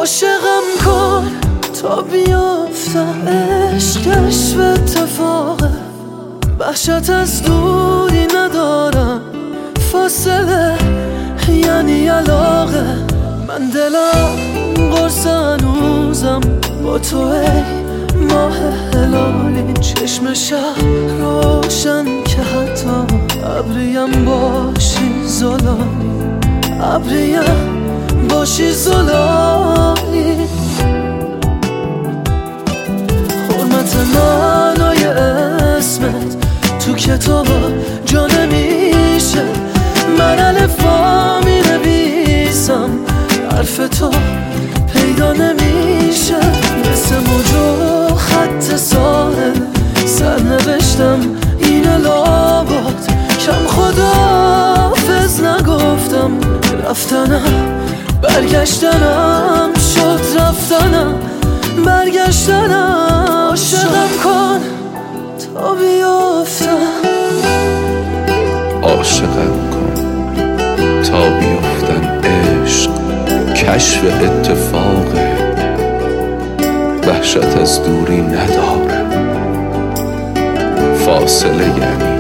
عاشقم کن تا بیافتم، عشقش و اتفاقه، وحشت از دوری ندارم، فاصله یعنی علاقه. من دلم قرص هنوزم با تو، ای ماه هلالی، چشم شب روشن که حتی ابریم باشی زلالی، ابریم باشی زلالی. حرمت معنای اسمت تو کتابا جا نمیشه، من الفا می نویسم، حرف تو پیدا نمیشه، مثل موج و خط ساحل سرنوشتم اینه لابد، کم خداحافظ نگفتم، رفتنم برگشتنم شد، رفتنم برگشتنم. عاشقم کن تا بیافتم، عاشقم کن تا بیفتن، عشق کشف اتفاقه، وحشت از دوری نداره، فاصله یعنی